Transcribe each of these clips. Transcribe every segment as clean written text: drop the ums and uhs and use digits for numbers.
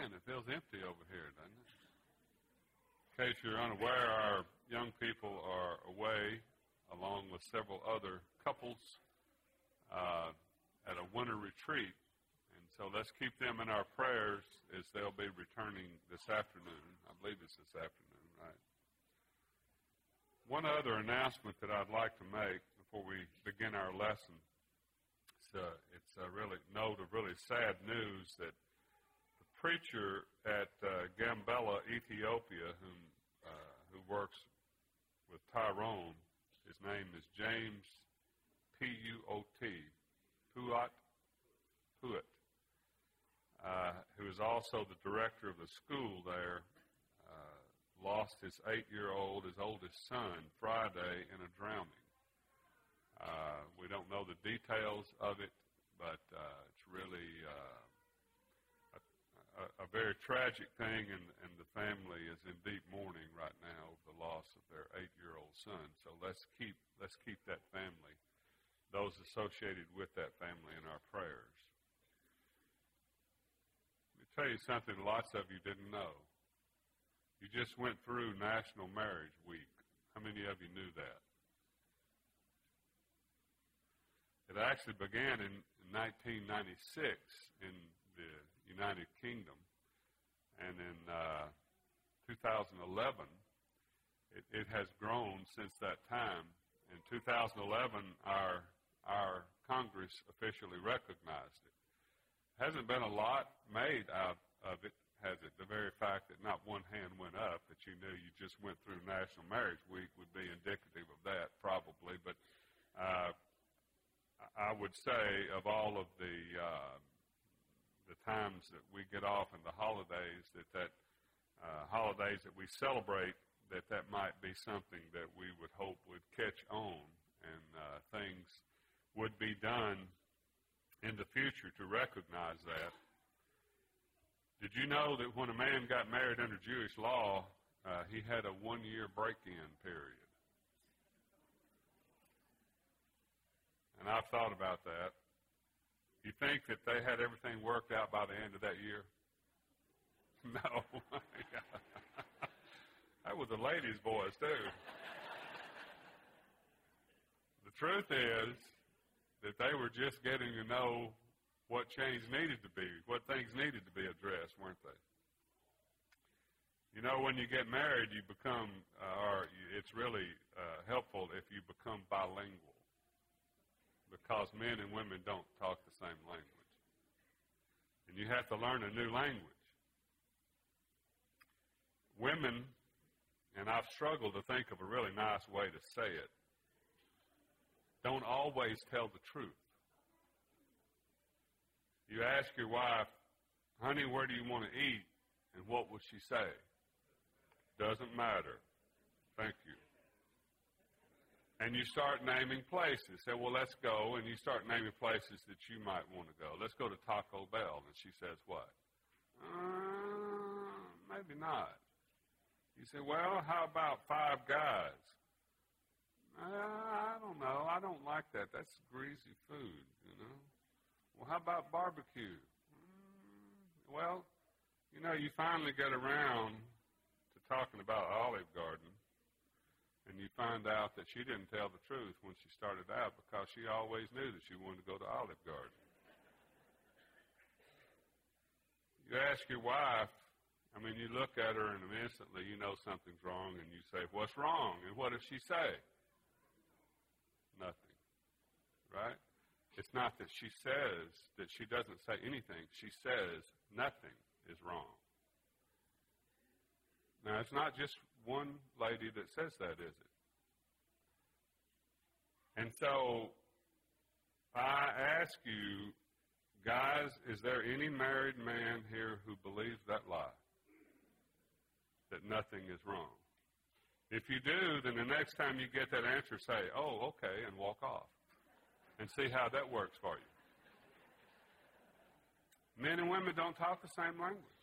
Man, it feels empty over here, doesn't it? In case you're unaware, our young people are away, along with several other couples, at a winter retreat. And so let's keep them in our prayers as they'll be returning this afternoon. I believe it's this afternoon, right? One other announcement that I'd like to make before we begin our lesson. It's a really note of really sad news that the preacher at Gambela, Ethiopia, who works with Tyrone, his name is James Puot, who is also the director of the school there, lost his 8-year-old, his oldest son, Friday in a drowning. We don't know the details of it, but it's really a very tragic thing, and the family is in deep mourning right now over the loss of their 8-year-old son. So let's keep that family, those associated with that family, in our prayers. Let me tell you something lots of you didn't know. You just went through National Marriage Week. How many of you knew that? It actually began in 1996 in the United Kingdom, and in 2011, it has grown since that time. In 2011, our Congress officially recognized it. Hasn't been a lot made out of it, has it? The very fact that not one hand went up, that you knew you just went through National Marriage Week, would be indicative of that, probably. But I would say of all of the times that we get off in the holidays, that holidays that we celebrate, that might be something that we would hope would catch on, and things would be done in the future to recognize that. Did you know that when a man got married under Jewish law, he had a 1-year break-in period? And I've thought about that. You think that they had everything worked out by the end of that year? No. That was the ladies' boys, too. The truth is that they were just getting to know what change needed to be, what things needed to be addressed, weren't they? You know, when you get married, you become, it's really helpful if you become bilingual, because men and women don't talk the same language. And you have to learn a new language. Women, and I've struggled to think of a really nice way to say it, don't always tell the truth. You ask your wife, honey, where do you want to eat? And what will she say? Doesn't matter. Thank you. And you start naming places. Say, well, let's go. And you start naming places that you might want to go. Let's go to Taco Bell. And she says what? Maybe not. You say, well, how about Five Guys? I don't know. I don't like that. That's greasy food, you know. Well, how about barbecue? Well, you know, you finally get around to talking about Olive Garden, and you find out that she didn't tell the truth when she started out, because she always knew that she wanted to go to Olive Garden. You ask your wife, I mean, you look at her and instantly you know something's wrong, and you say, what's wrong? And what does she say? Nothing. Right? It's not that she says, that she doesn't say anything. She says nothing is wrong. Now, it's not just one lady that says that, is it? And so I ask you, guys, is there any married man here who believes that lie? That nothing is wrong? If you do, then the next time you get that answer, say, oh, okay, and walk off. And see how that works for you. Men and women don't talk the same language.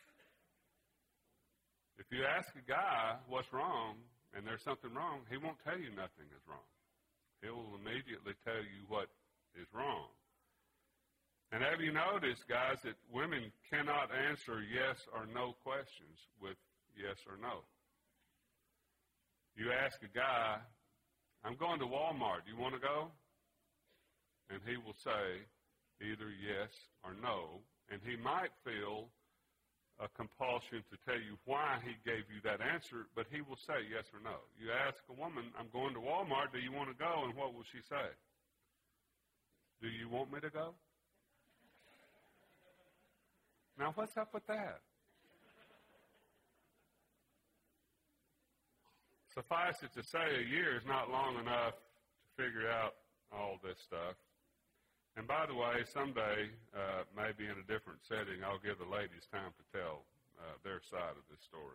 If you ask a guy what's wrong, and there's something wrong, he won't tell you nothing is wrong. He will immediately tell you what is wrong. And have you noticed, guys, that women cannot answer yes or no questions with yes or no? You ask a guy, I'm going to Walmart, do you want to go? And he will say either yes or no, and he might feel a compulsion to tell you why he gave you that answer, but he will say yes or no. You ask a woman, I'm going to Walmart, do you want to go? And what will she say? Do you want me to go? Now, what's up with that? Suffice it to say, a year is not long enough to figure out all this stuff. And by the way, someday, maybe in a different setting, I'll give the ladies time to tell their side of this story.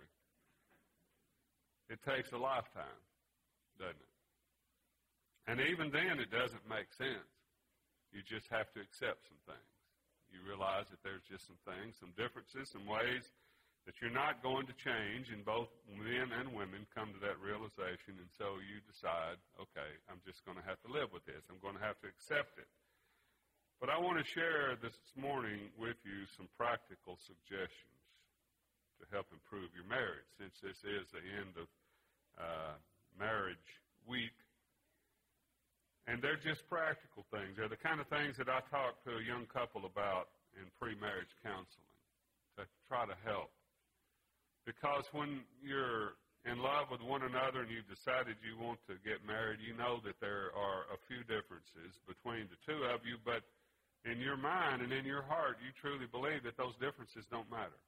It takes a lifetime, doesn't it? And even then, it doesn't make sense. You just have to accept some things. You realize that there's just some things, some differences, some ways that you're not going to change, and both men and women come to that realization, and so you decide, okay, I'm just going to have to live with this. I'm going to have to accept it. But I want to share this morning with you some practical suggestions to help improve your marriage, since this is the end of marriage week. And they're just practical things. They're the kind of things that I talk to a young couple about in pre-marriage counseling to try to help. Because when you're in love with one another and you've decided you want to get married, you know that there are a few differences between the two of you, but in your mind and in your heart, you truly believe that those differences don't matter.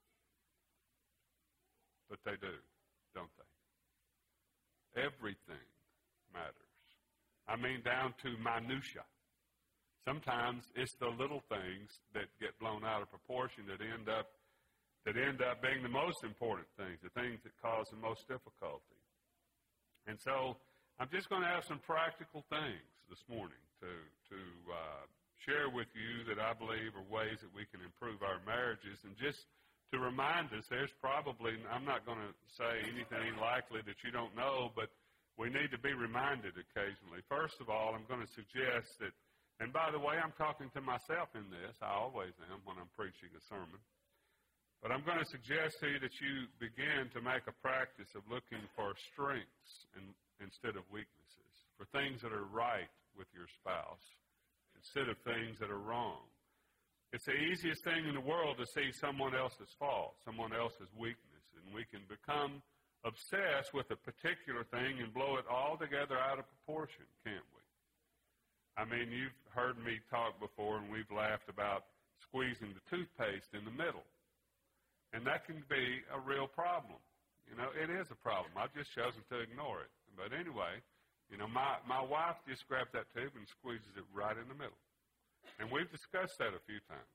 But they do, don't they? Everything matters. I mean, down to minutia. Sometimes it's the little things that get blown out of proportion that end up being the most important things, the things that cause the most difficulty. And so I'm just going to have some practical things this morning to share with you that I believe are ways that we can improve our marriages. And just to remind us, there's probably, I'm not going to say anything likely that you don't know, but we need to be reminded occasionally. First of all, I'm going to suggest that, and by the way, I'm talking to myself in this. I always am when I'm preaching a sermon. But I'm going to suggest to you that you begin to make a practice of looking for strengths instead of weaknesses, for things that are right with your spouse instead of things that are wrong. It's the easiest thing in the world to see someone else's fault, someone else's weakness, and we can become obsessed with a particular thing and blow it all together out of proportion, can't we? I mean, you've heard me talk before, and we've laughed about squeezing the toothpaste in the middle. And that can be a real problem. You know, it is a problem. I've just chosen to ignore it. But anyway, you know, my wife just grabs that tube and squeezes it right in the middle. And we've discussed that a few times.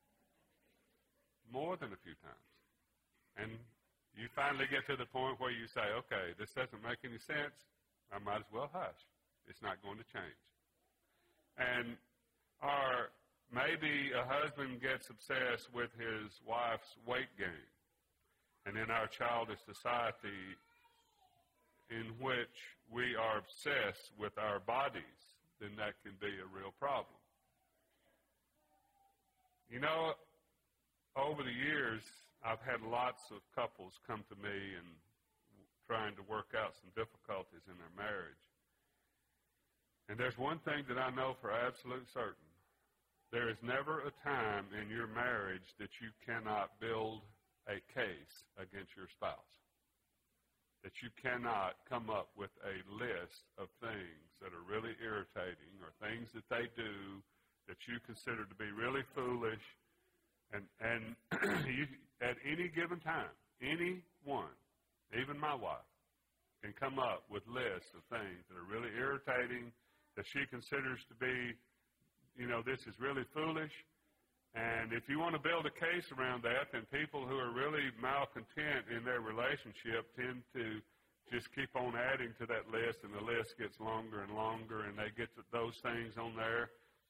More than a few times. And you finally get to the point where you say, okay, this doesn't make any sense. I might as well hush. It's not going to change. And maybe a husband gets obsessed with his wife's weight gain. And in our childish society in which we are obsessed with our bodies, then that can be a real problem. You know, over the years, I've had lots of couples come to me and trying to work out some difficulties in their marriage. And there's one thing that I know for absolute certain. There is never a time in your marriage that you cannot build a case against your spouse. That you cannot come up with a list of things that are really irritating or things that they do that you consider to be really foolish. And you, at any given time, anyone, even my wife, can come up with lists of things that are really irritating that she considers to be, you know, this is really foolish. And if you want to build a case around that, then people who are really malcontent in their relationship tend to just keep on adding to that list, and the list gets longer and longer, and they get to those things on there.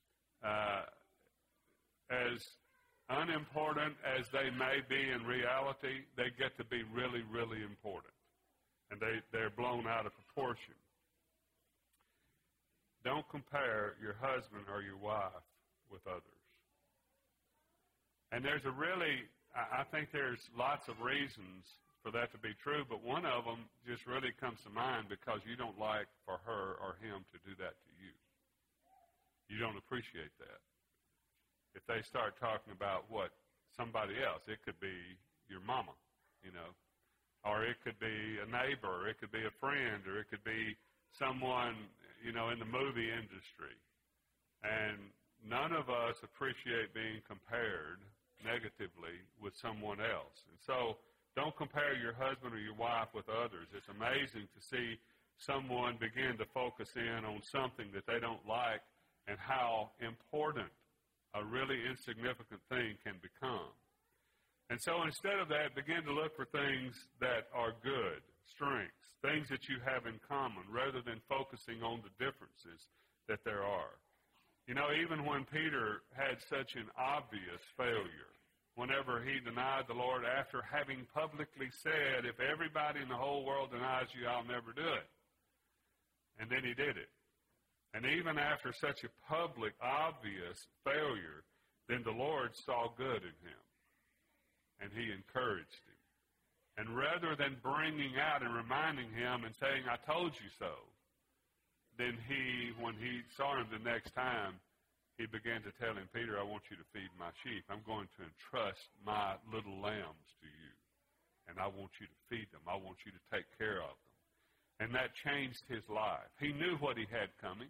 As unimportant as they may be in reality, they get to be really, really important. And they're blown out of proportion. Don't compare your husband or your wife with others. And there's I think there's lots of reasons for that to be true, but one of them just really comes to mind because you don't like for her or him to do that to you. You don't appreciate that. If they start talking about somebody else, it could be your mama, or it could be a neighbor, or it could be a friend, or it could be someone, in the movie industry. And none of us appreciate being compared negatively with someone else. And so don't compare your husband or your wife with others. It's amazing to see someone begin to focus in on something that they don't like and how important a really insignificant thing can become. And so instead of that, begin to look for things that are good, strengths, things that you have in common, rather than focusing on the differences that there are. Even when Peter had such an obvious failure, whenever he denied the Lord after having publicly said, if everybody in the whole world denies you, I'll never do it. And then he did it. And even after such a public, obvious failure, then the Lord saw good in him. And he encouraged him. And rather than bringing out and reminding him and saying, I told you so, then when he saw him the next time, he began to tell him, Peter, I want you to feed my sheep. I'm going to entrust my little lambs to you. And I want you to feed them. I want you to take care of them. And that changed his life. He knew what he had coming.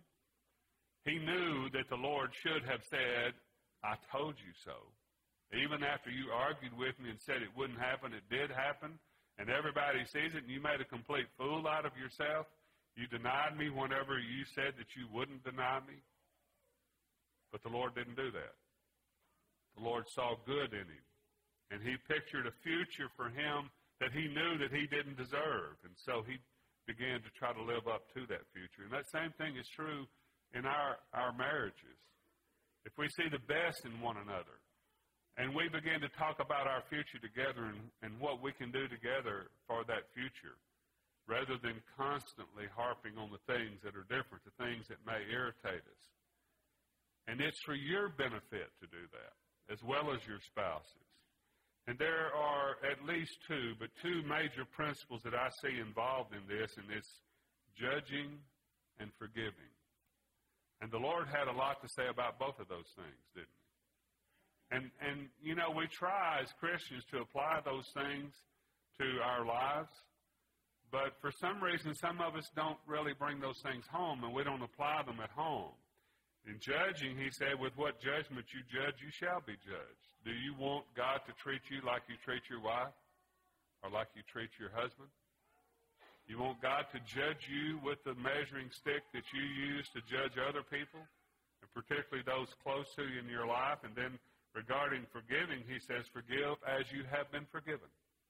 He knew that the Lord should have said, I told you so. Even after you argued with me and said it wouldn't happen, it did happen. And everybody sees it, and you made a complete fool out of yourself. You denied me whenever you said that you wouldn't deny me. But the Lord didn't do that. The Lord saw good in him. And he pictured a future for him that he knew that he didn't deserve. And so he began to try to live up to that future. And that same thing is true in our marriages. If we see the best in one another, and we begin to talk about our future together and what we can do together for that future, rather than constantly harping on the things that are different, the things that may irritate us. And it's for your benefit to do that, as well as your spouse's. And there are at least two major principles that I see involved in this, and it's judging and forgiving. And the Lord had a lot to say about both of those things, didn't he? And we try as Christians to apply those things to our lives, but for some reason, some of us don't really bring those things home, and we don't apply them at home. In judging, he said, with what judgment you judge, you shall be judged. Do you want God to treat you like you treat your wife or like you treat your husband? You want God to judge you with the measuring stick that you use to judge other people, and particularly those close to you in your life? And then regarding forgiving, he says, forgive as you have been forgiven.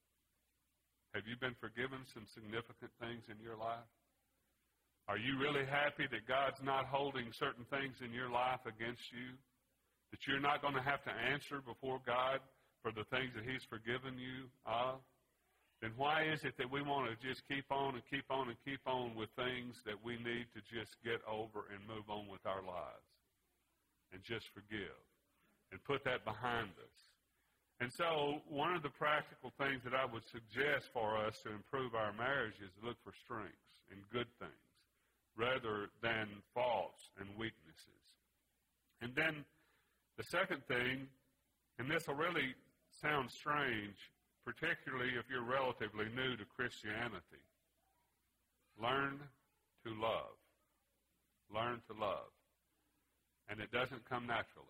Have you been forgiven some significant things in your life? Are you really happy that God's not holding certain things in your life against you? That you're not going to have to answer before God for the things that he's forgiven you of? Then why is it that we want to just keep on and keep on and keep on with things that we need to just get over and move on with our lives? And just forgive. And put that behind us. And so one of the practical things that I would suggest for us to improve our marriage is to look for strengths and good things, rather than faults and weaknesses. And then the second thing, and this will really sound strange, particularly if you're relatively new to Christianity, learn to love. Learn to love. And it doesn't come naturally.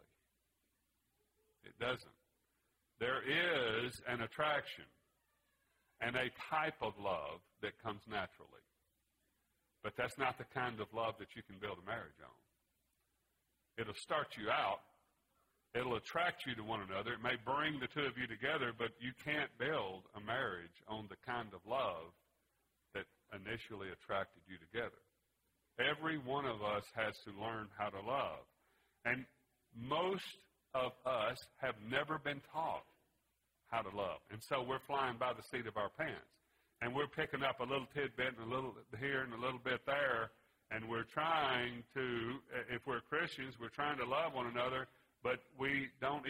It doesn't. There is an attraction and a type of love that comes naturally. But that's not the kind of love that you can build a marriage on. It'll start you out. It'll attract you to one another. It may bring the two of you together, but you can't build a marriage on the kind of love that initially attracted you together. Every one of us has to learn how to love. And most of us have never been taught how to love. And so we're flying by the seat of our pants. And we're picking up a little tidbit and a little here and a little bit there. And we're trying to, if we're Christians, we're trying to love one another, but we don't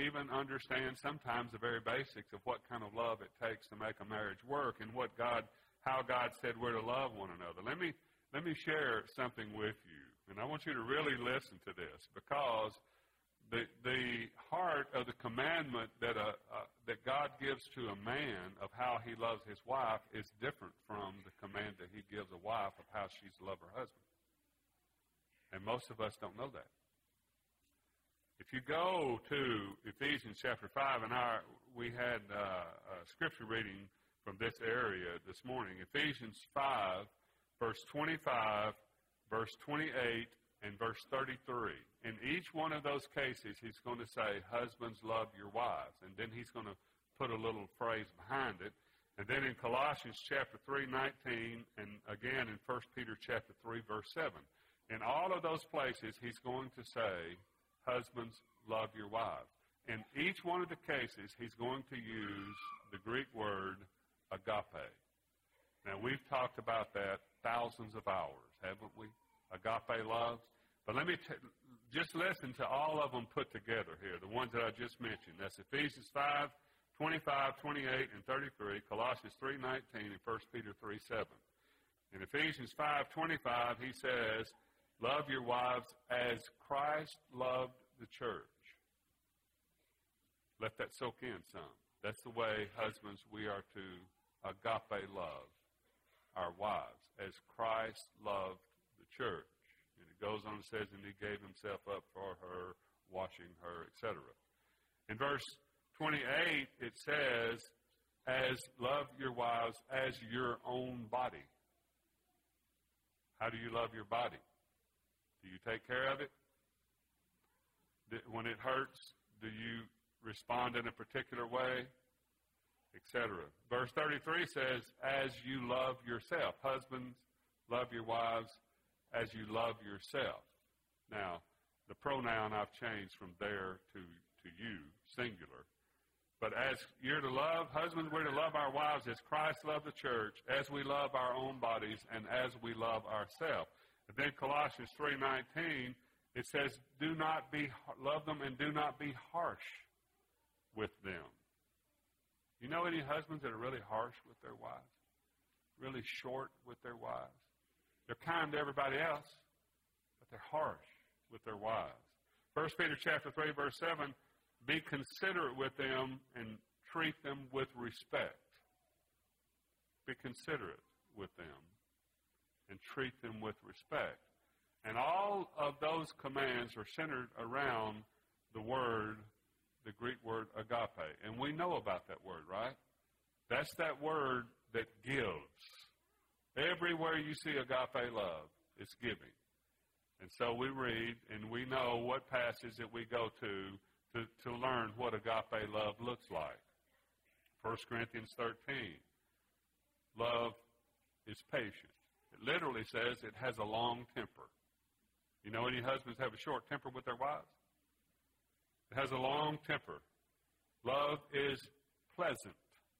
even understand sometimes the very basics of what kind of love it takes to make a marriage work and how God said we're to love one another. Let me share something with you, and I want you to really listen to this, because the heart of the commandment that God gives to a man of how he loves his wife is different from the command that he gives a wife of how she's to love her husband. And most of us don't know that. If you go to Ephesians chapter 5, and we had a scripture reading from this area this morning, Ephesians 5, verse 25, verse 28, and verse 33. In each one of those cases, he's going to say, husbands, love your wives. And then he's going to put a little phrase behind it. And then in Colossians chapter 3, 19, and again in 1 Peter chapter 3, verse 7. In all of those places, he's going to say, husbands, love your wives. In each one of the cases, he's going to use the Greek word agape. Now, we've talked about that thousands of hours, haven't we? Agape love. But let me just listen to all of them put together here, the ones that I just mentioned. That's Ephesians 5, 25, 28, and 33, Colossians 3, 19, and 1 Peter 3, 7. In Ephesians 5, 25, he says, love your wives as Christ loved the church. Let that soak in some. That's the way, husbands, we are to agape love our wives, as Christ loved the church. And it goes on and says, and he gave himself up for her, washing her, etc. In verse 28, it says, as love your wives as your own body. How do you love your body? Do you take care of it? When it hurts, do you respond in a particular way? Etc. Verse 33 says, as you love yourself. Husbands, love your wives as you love yourself. Now, the pronoun I've changed from there to you, singular. But as you're to love, husbands, we're to love our wives as Christ loved the church, as we love our own bodies, and as we love ourselves. And then Colossians 3:19, it says, love them and do not be harsh with them. You know any husbands that are really harsh with their wives? Really short with their wives? They're kind to everybody else, but they're harsh with their wives. 1 Peter chapter 3, verse 7, be considerate with them and treat them with respect. Be considerate with them and treat them with respect. And all of those commands are centered around the Greek word agape. And we know about that word, right? That's that word that gives. Everywhere you see agape love, it's giving. And so we read and we know what passage that we go to learn what agape love looks like. 1 Corinthians 13. Love is patient. It literally says it has a long temper. You know any husbands have a short temper with their wives? It has a long temper. Love is pleasant.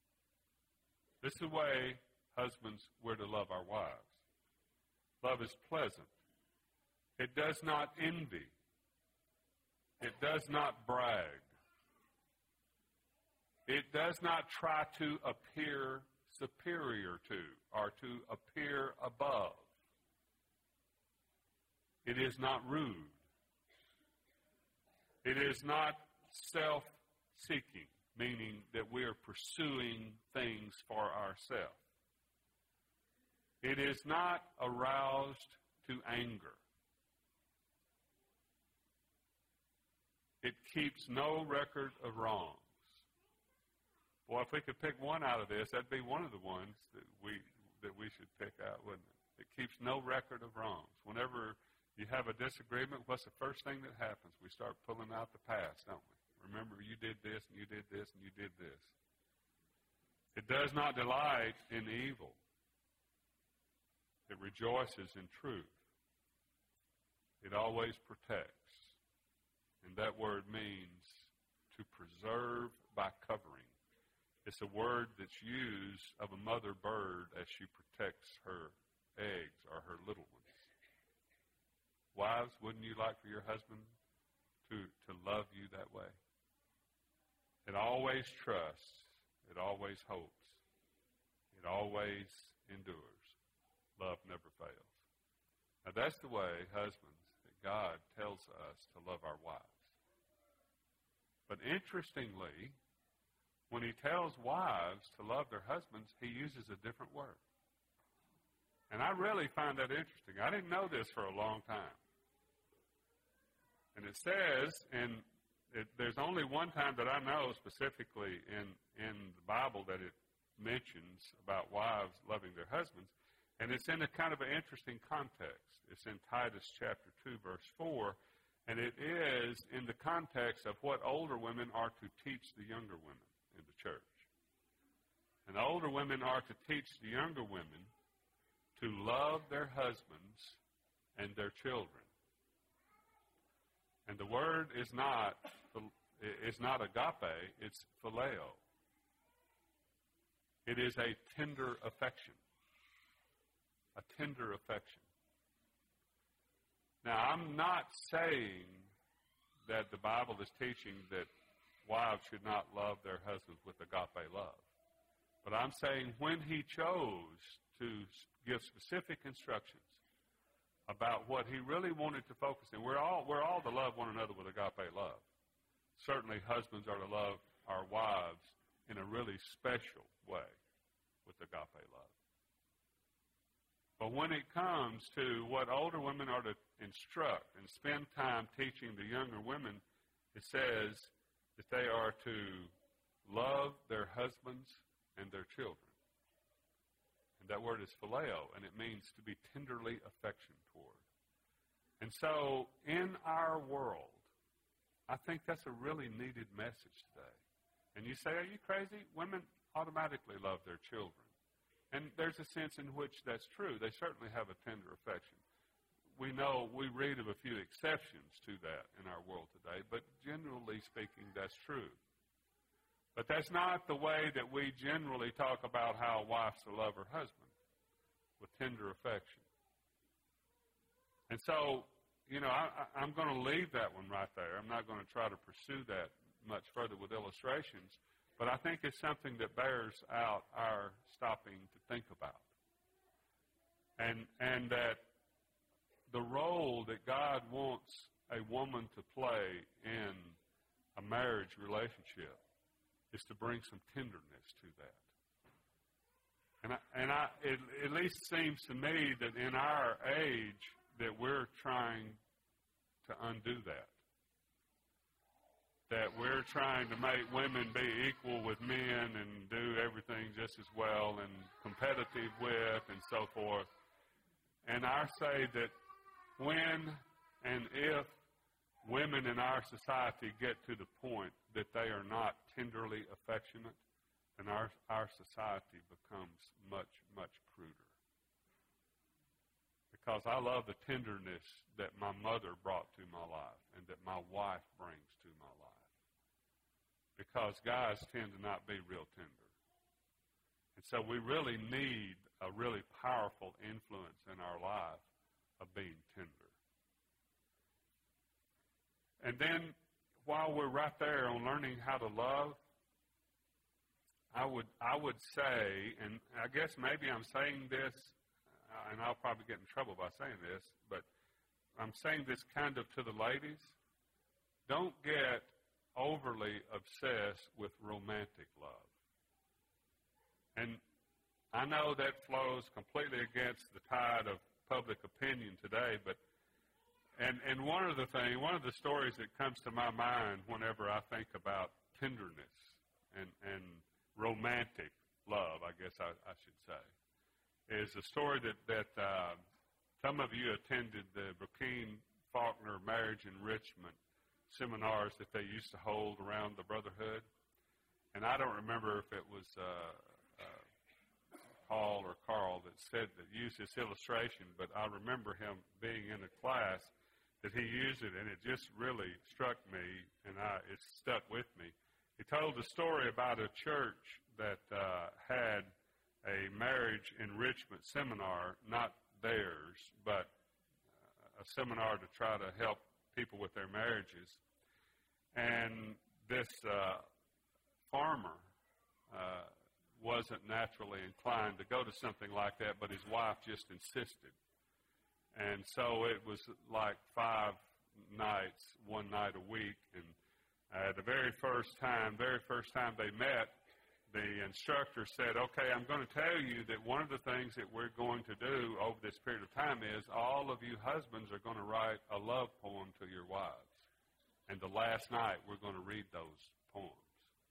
This is the way husbands we're to love our wives. Love is pleasant. It does not envy. It does not brag. It does not try to appear superior to or to appear above. It is not rude. It is not self-seeking, meaning that we are pursuing things for ourselves. It is not aroused to anger. It keeps no record of wrongs. Boy, if we could pick one out of this, that'd be one of the ones that we should pick out, wouldn't it? It keeps no record of wrongs. Whenever you have a disagreement, what's the first thing that happens? We start pulling out the past, don't we? Remember, you did this, and you did this, and you did this. It does not delight in evil. It rejoices in truth. It always protects. And that word means to preserve by covering. It's a word that's used of a mother bird as she protects her eggs or her little ones. Wives, wouldn't you like for your husband to love you that way? It always trusts. It always hopes. It always endures. Love never fails. Now that's the way, husbands, that God tells us to love our wives. But interestingly, when he tells wives to love their husbands, he uses a different word. And I really find that interesting. I didn't know this for a long time. And it says, there's only one time that I know specifically in the Bible that it mentions about wives loving their husbands, and it's in a kind of an interesting context. It's in Titus chapter 2, verse 4, and it is in the context of what older women are to teach the younger women in the church. And the older women are to teach the younger women to love their husbands and their children. And the word is not agape, it's phileo. It is a tender affection. A tender affection. Now, I'm not saying that the Bible is teaching that wives should not love their husbands with agape love. But I'm saying when he chose to give specific instructions about what he really wanted to focus on, we're all to love one another with agape love. Certainly husbands are to love our wives in a really special way with agape love. But when it comes to what older women are to instruct and spend time teaching the younger women, it says that they are to love their husbands and their children. And that word is phileo, and it means to be tenderly affectioned toward. And so in our world, I think that's a really needed message today. And you say, are you crazy? Women automatically love their children. And there's a sense in which that's true. They certainly have a tender affection. We read of a few exceptions to that in our world today, but generally speaking, that's true. But that's not the way that we generally talk about how a wife's to love her husband, with tender affection. And so, I'm going to leave that one right there. I'm not going to try to pursue that much further with illustrations, but I think it's something that bears out our stopping to think about. And that the role that God wants a woman to play in a marriage relationship is to bring some tenderness to that. And it at least seems to me that in our age that we're trying to undo that. That we're trying to make women be equal with men and do everything just as well and competitive with and so forth. And I say that when and if women in our society get to the point that they are not tenderly affectionate, then our society becomes much, much cruder. Because I love the tenderness that my mother brought to my life and that my wife brings to my life. Because guys tend to not be real tender. And so we really need a really powerful influence in our life of being tender. And then while we're right there on learning how to love, I would say, and I guess maybe I'm saying this, and I'll probably get in trouble by saying this, but I'm saying this kind of to the ladies. Don't get overly obsessed with romantic love. And I know that flows completely against the tide of public opinion today, but and one of the stories that comes to my mind whenever I think about tenderness and romantic love, I guess I should say, is a story that some of you attended the Burkine Faulkner Marriage Enrichment seminars that they used to hold around the Brotherhood. And I don't remember if it was Paul or Carl that used this illustration, but I remember him being in a class that he used it, and it just really struck me, and it stuck with me. He told a story about a church that had a marriage enrichment seminar, not theirs, but a seminar to try to help people with their marriages. And this farmer wasn't naturally inclined to go to something like that, but his wife just insisted. And so it was like 5 nights, one night a week. And the very first time they met, the instructor said, okay, I'm going to tell you that one of the things that we're going to do over this period of time is all of you husbands are going to write a love poem to your wives. And the last night we're going to read those poems.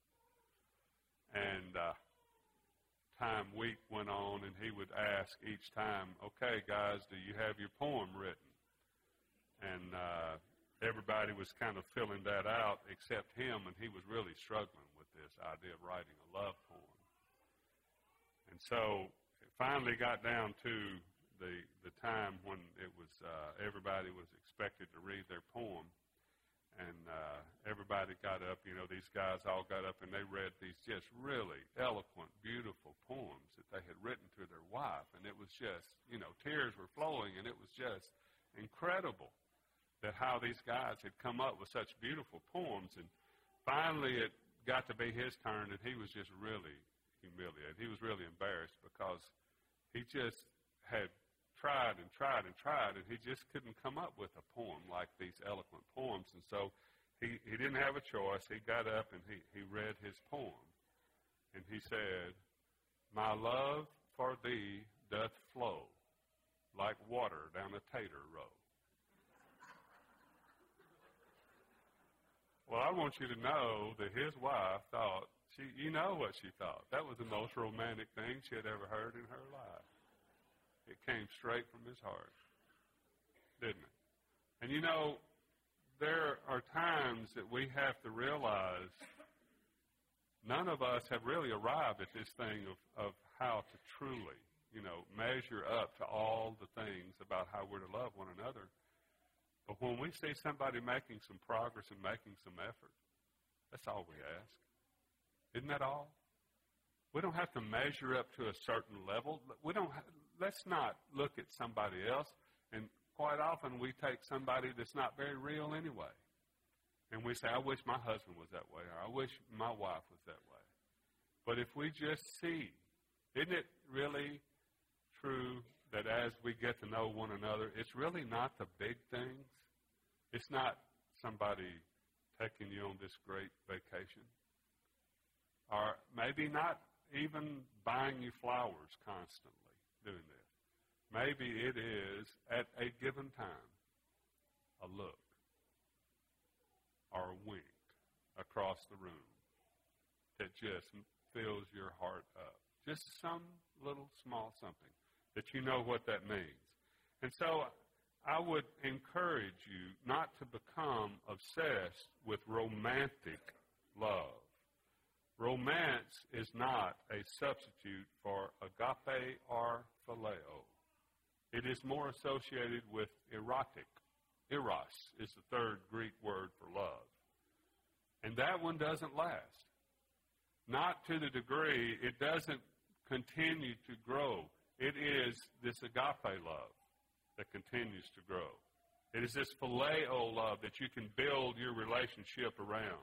And week went on, and he would ask each time, okay, guys, do you have your poem written? And everybody was kind of filling that out except him, and he was really struggling with this idea of writing a love poem. And so it finally got down to the time when it was everybody was expected to read their poem. And everybody got up, these guys all got up and they read these just really eloquent, beautiful poems that they had written to their wife. And it was just, tears were flowing, and it was just incredible that how these guys had come up with such beautiful poems. And finally it got to be his turn, and he was just really humiliated. He was really embarrassed because he just had tried and tried and tried, and he just couldn't come up with a poem like these eloquent poems. And so he didn't have a choice. He got up and he read his poem. And he said, my love for thee doth flow like water down a tater row. Well, I want you to know that his wife thought, you know what she thought. That was the most romantic thing she had ever heard in her life. It came straight from his heart, didn't it? And there are times that we have to realize none of us have really arrived at this thing of how to truly, measure up to all the things about how we're to love one another. But when we see somebody making some progress and making some effort, that's all we ask. Isn't that all? We don't have to measure up to a certain level. Let's not look at somebody else, and quite often we take somebody that's not very real anyway. And we say, I wish my husband was that way, or I wish my wife was that way. But if we just see, isn't it really true that as we get to know one another, it's really not the big things? It's not somebody taking you on this great vacation, or maybe not even buying you flowers constantly. Doing this. Maybe it is, at a given time, a look or a wink across the room that just fills your heart up. Just some little small something that you know what that means. And so I would encourage you not to become obsessed with romantic love. Romance is not a substitute for agape or phileo. It is more associated with erotic. Eros is the third Greek word for love. And that one doesn't last. Not to the degree, it doesn't continue to grow. It is this agape love that continues to grow. It is this phileo love that you can build your relationship around.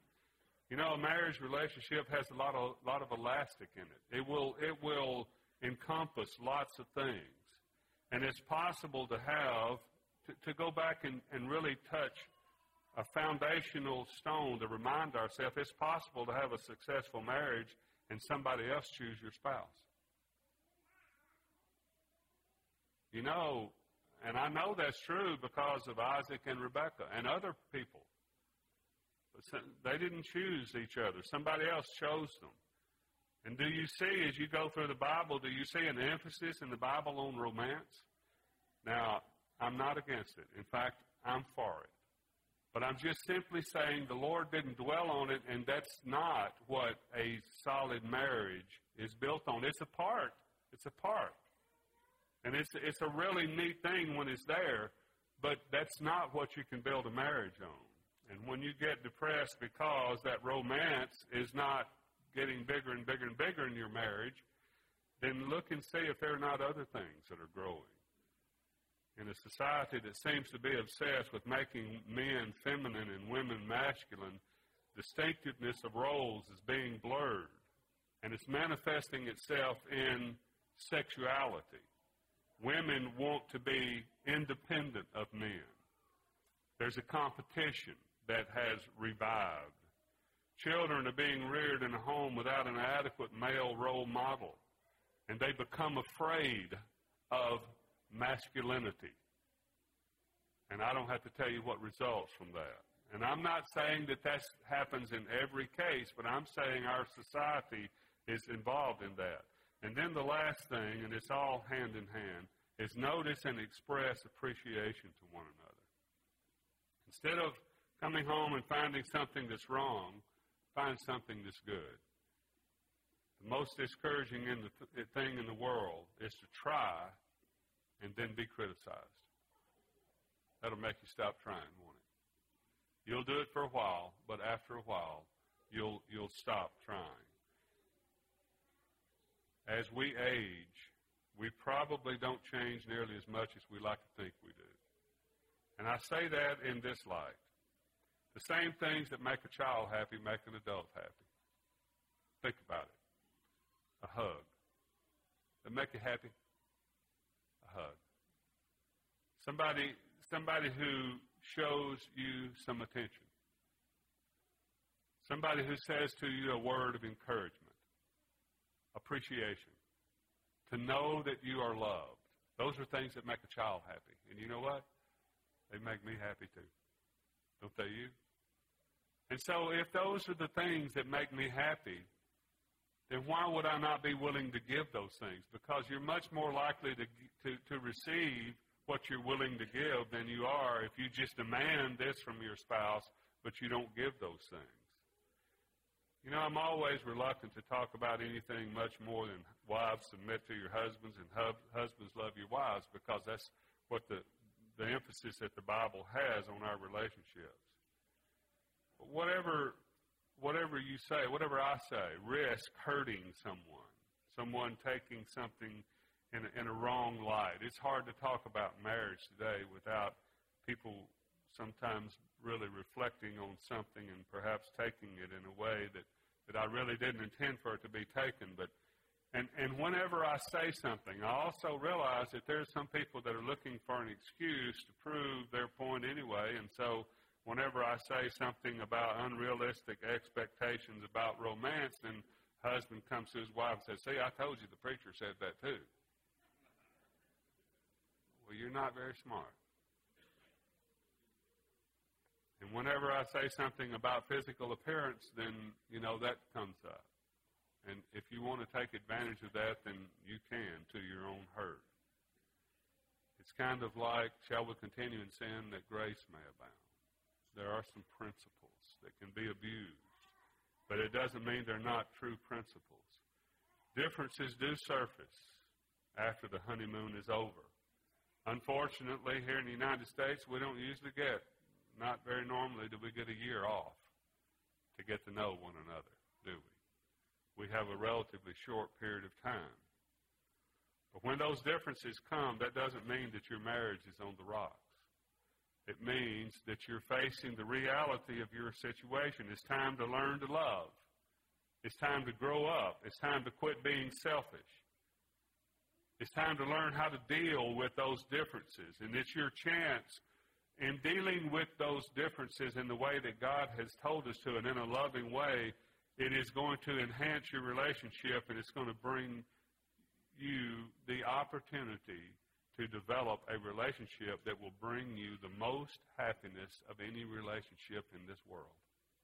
A marriage relationship has a lot of elastic in it. It will encompass lots of things. And it's possible to have, to go back and really touch a foundational stone to remind ourselves it's possible to have a successful marriage and somebody else choose your spouse. And I know that's true because of Isaac and Rebekah and other people. But they didn't choose each other. Somebody else chose them. And do you see, as you go through the Bible, do you see an emphasis in the Bible on romance? Now, I'm not against it. In fact, I'm for it. But I'm just simply saying the Lord didn't dwell on it, and that's not what a solid marriage is built on. It's a part. It's a part. And it's a really neat thing when it's there, but that's not what you can build a marriage on. And when you get depressed because that romance is not getting bigger and bigger and bigger in your marriage, then look and see if there are not other things that are growing. In a society that seems to be obsessed with making men feminine and women masculine, distinctiveness of roles is being blurred, and it's manifesting itself in sexuality. Women want to be independent of men. There's a competition that has revived. Children are being reared in a home without an adequate male role model, and they become afraid of masculinity. And I don't have to tell you what results from that. And I'm not saying that that happens in every case, but I'm saying our society is involved in that. And then the last thing, and it's all hand in hand, is notice and express appreciation to one another. Instead of coming home and finding something that's wrong, find something that's good. The most discouraging thing in the world is to try and then be criticized. That'll make you stop trying, won't it? You'll do it for a while, but after a while, you'll stop trying. As we age, we probably don't change nearly as much as we like to think we do. And I say that in this light. The same things that make a child happy make an adult happy. Think about it. A hug. That make you happy? A hug. Somebody who shows you some attention. Somebody who says to you a word of encouragement. Appreciation. To know that you are loved. Those are things that make a child happy. And you know what? They make me happy too. Don't they you? And so if those are the things that make me happy, then why would I not be willing to give those things? Because you're much more likely to receive what you're willing to give than you are if you just demand this from your spouse, but you don't give those things. You know, I'm always reluctant to talk about anything much more than wives submit to your husbands and husbands love your wives, because that's what the emphasis that the Bible has on our relationships. But whatever you say, whatever I say, risk hurting someone taking something in a wrong light. It's hard to talk about marriage today without people sometimes really reflecting on something and perhaps taking it in a way that I really didn't intend for it to be taken. And whenever I say something, I also realize that there's some people that are looking for an excuse to prove their point anyway. And so whenever I say something about unrealistic expectations about romance, then husband comes to his wife and says, "See, I told you the preacher said that too." Well, you're not very smart. And whenever I say something about physical appearance, then, that comes up. And if you want to take advantage of that, then you can, to your own hurt. It's kind of like, shall we continue in sin that grace may abound? There are some principles that can be abused, but it doesn't mean they're not true principles. Differences do surface after the honeymoon is over. Unfortunately, here in the United States, we don't usually not very normally do we get a year off to get to know one another, do we? We have a relatively short period of time. But when those differences come, that doesn't mean that your marriage is on the rocks. It means that you're facing the reality of your situation. It's time to learn to love. It's time to grow up. It's time to quit being selfish. It's time to learn how to deal with those differences. And it's your chance in dealing with those differences in the way that God has told us to, and in a loving way, it is going to enhance your relationship, and it's going to bring you the opportunity to develop a relationship that will bring you the most happiness of any relationship in this world.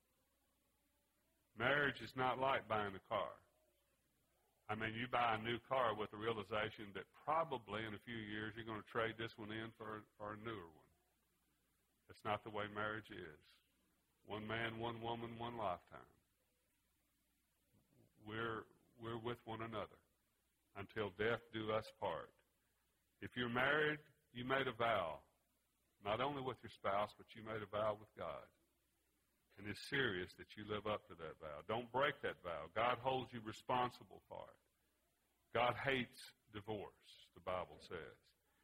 Marriage is not like buying a car. I mean, you buy a new car with the realization that probably in a few years you're going to trade this one in for a newer one. That's not the way marriage is. One man, one woman, one lifetime. We're with one another until death do us part. If you're married, you made a vow, not only with your spouse, but you made a vow with God. And it's serious that you live up to that vow. Don't break that vow. God holds you responsible for it. God hates divorce, the Bible says.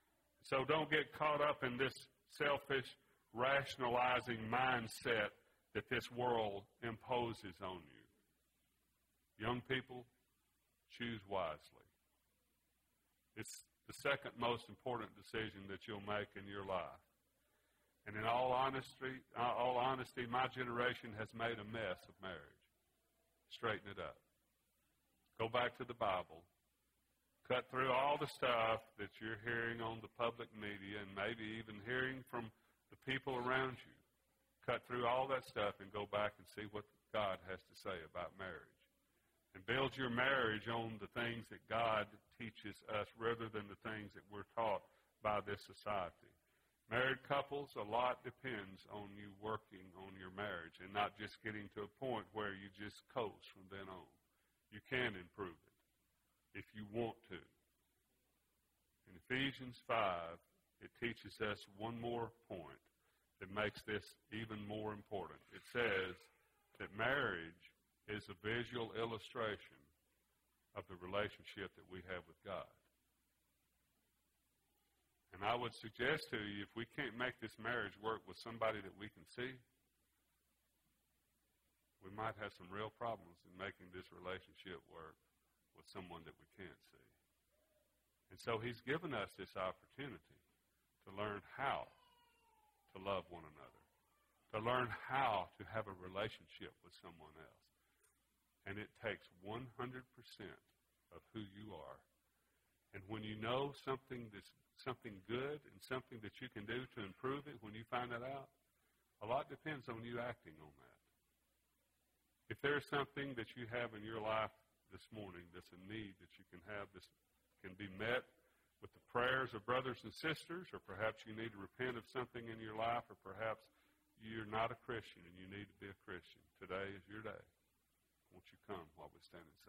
So don't get caught up in this selfish, rationalizing mindset that this world imposes on you. Young people, choose wisely. It's the second most important decision that you'll make in your life. And in all honesty, my generation has made a mess of marriage. Straighten it up. Go back to the Bible. Cut through all the stuff that you're hearing on the public media and maybe even hearing from the people around you. Cut through all that stuff and go back and see what God has to say about marriage. And build your marriage on the things that God teaches us rather than the things that we're taught by this society. Married couples, a lot depends on you working on your marriage and not just getting to a point where you just coast from then on. You can improve it if you want to. In Ephesians 5, it teaches us one more point that makes this even more important. It says that marriage is a visual illustration of the relationship that we have with God. And I would suggest to you, if we can't make this marriage work with somebody that we can see, we might have some real problems in making this relationship work with someone that we can't see. And so he's given us this opportunity to learn how to love one another, to learn how to have a relationship with someone else. And it takes 100% of who you are. And when you know something good and something that you can do to improve it, when you find that out, a lot depends on you acting on that. If there's something that you have in your life this morning that's a need that you can have, this can be met with the prayers of brothers and sisters, or perhaps you need to repent of something in your life, or perhaps you're not a Christian and you need to be a Christian. Today is your day. Won't you come while we stand and sing?